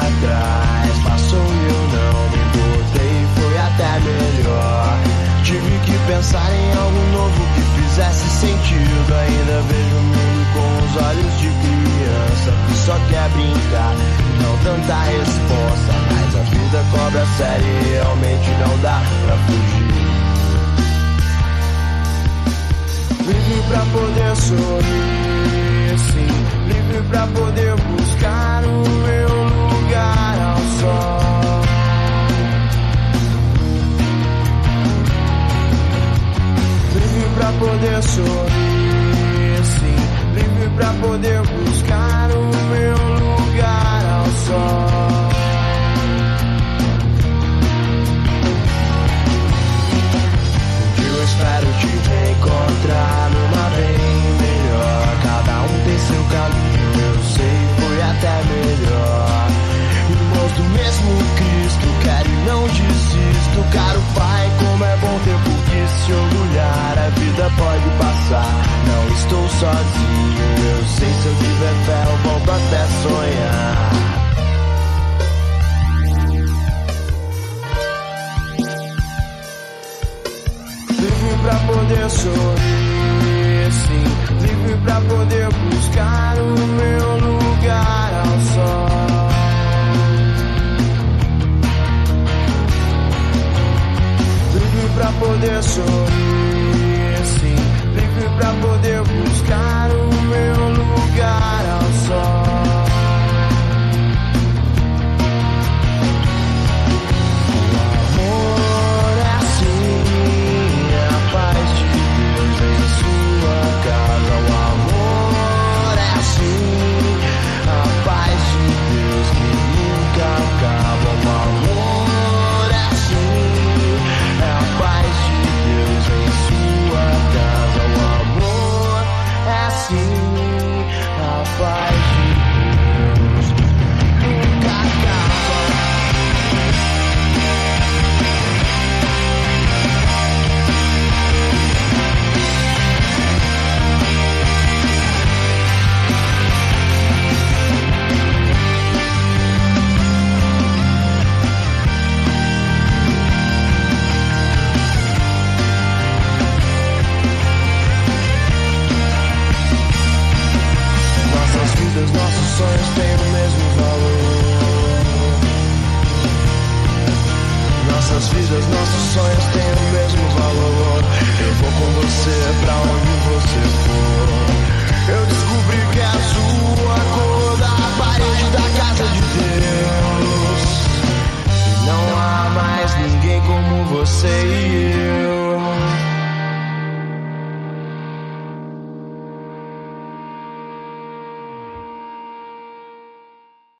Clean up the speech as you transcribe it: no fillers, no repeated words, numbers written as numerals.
atrás passou e eu não me importei, foi até melhor. Tive que pensar em algo novo que fizesse sentido. Ainda vejo o mundo com os olhos de criança que só quer brincar, não tanta resposta. Mas a vida cobra sério e realmente não dá pra fugir. Livre pra poder sorrir, sim. Livre pra poder buscar o meu lugar ao sol. Livre pra poder sorrir, sim. Livre pra poder buscar o meu lugar ao sol. Eu espero te reencontrar numa bem melhor. Cada um tem seu caminho, eu sei, foi até melhor. Irmãos do mesmo Cristo, quero e não desisto. Caro Pai, como é bom ter por que se orgulhar. A vida pode passar, não estou sozinho. Eu sei, se eu tiver fé eu volto até sonhar. Livre pra poder sorrir, sim. Livre pra poder buscar o meu lugar ao sol. Livre pra poder sorrir, sim. Livre pra poder buscar o meu lugar ao sol. Nossos sonhos têm o mesmo valor. Nossas vidas, nossos sonhos têm o mesmo valor. Eu vou com você pra onde